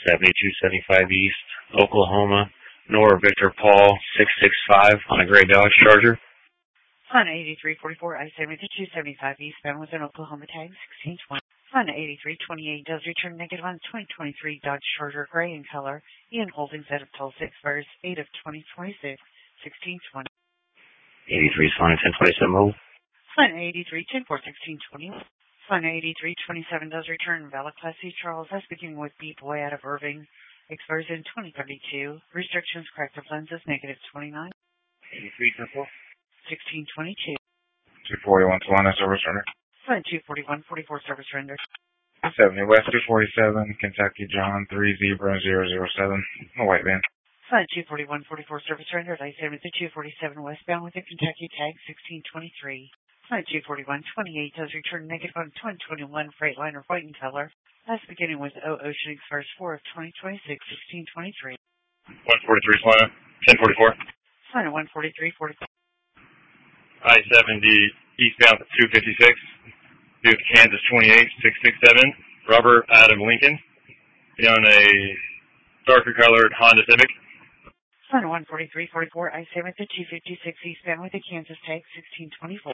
7275 East, Oklahoma, Nora Victor Paul 665 on a gray Dodge Charger. On 8344 I-7275 eastbound with an Oklahoma tag 1620. On 8328 does return negative on 2023 Dodge Charger gray in color. Ian Holdings out of toll 6 bars 8 of 2026 1620. 83 Sonic 1027 mobile. On 8310 1620. On 8327 does return valid Class C Charles S beginning with B Boy out of Irving. Expires in 2032. Restrictions corrective lenses negative 29. 83 1622. 241 Solana service render. On 24144 service render. 70 West 247 Kentucky John 3 Zebra 007. A white van. On 24144 service render. I-70 247 westbound with a Kentucky tag 1623. On 24128 does return negative on 2021 Freightliner white in color. That's beginning with O Ocean expires 4 of 2026 1623. 143 Solana 1044. On 14344. I-70 eastbound 256. Duke Kansas 28667. Robert out of Lincoln. Be on a darker colored Honda Civic. On 14344 I-70 256 eastbound with a Kansas tag 1624.